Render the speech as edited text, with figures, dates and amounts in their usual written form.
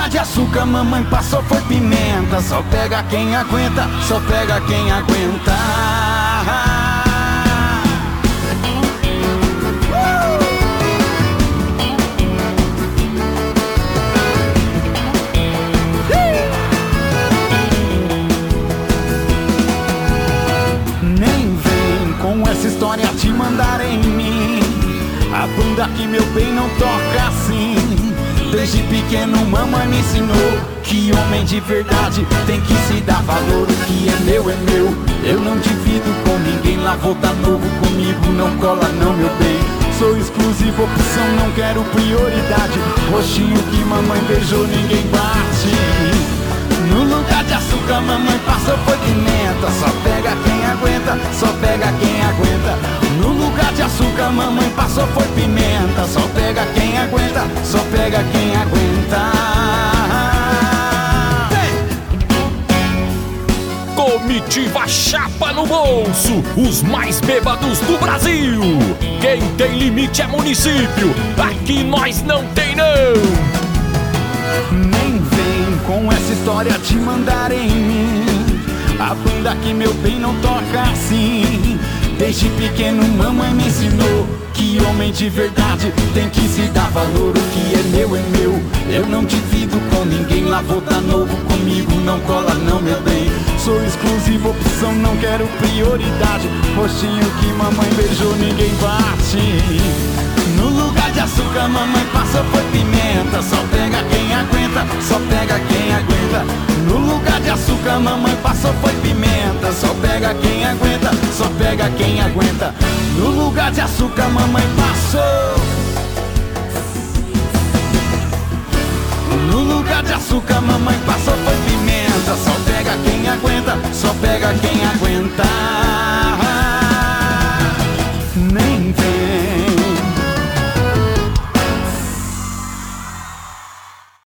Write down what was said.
lugar de açúcar mamãe passou foi pimenta. Só pega quem aguenta, só pega quem aguenta. Nem vem com essa história te mandar em mim. A banda que meu bem não toca assim. Desde pequeno mamãe me ensinou que homem de verdade tem que se dar valor. O que é meu, eu não divido com ninguém. Lá vou tá novo comigo, não cola não meu bem. Sou exclusivo, opção, não quero prioridade. Roxinho que mamãe beijou, ninguém bate. No lugar de açúcar mamãe passou foi pimenta. Só pega quem aguenta, só pega quem aguenta. No lugar de açúcar mamãe passou foi pimenta. Só pega quem aguenta, só pega quem aguenta. Comitiva Chapa no Bolso, os mais bêbados do Brasil. Quem tem limite é município, aqui nós não tem não. Nem vem com essa história te mandar em mim. A banda que meu bem não toca assim. Desde pequeno mamãe me ensinou que homem de verdade tem que se dar valor. O que é meu, eu não divido com ninguém. Lá vou tá novo comigo, não cola não meu bem. Sou exclusivo, opção, não quero prioridade. Roxinho que mamãe beijou, ninguém bate. No lugar de açúcar mamãe passou foi pimenta. Só pega quem aguenta, só pega quem aguenta. No lugar de açúcar mamãe passou foi pimenta. Só pega quem aguenta, só pega quem aguenta. No lugar de açúcar mamãe passou. No lugar de açúcar mamãe passou foi pimenta. Só pega quem aguenta, só pega quem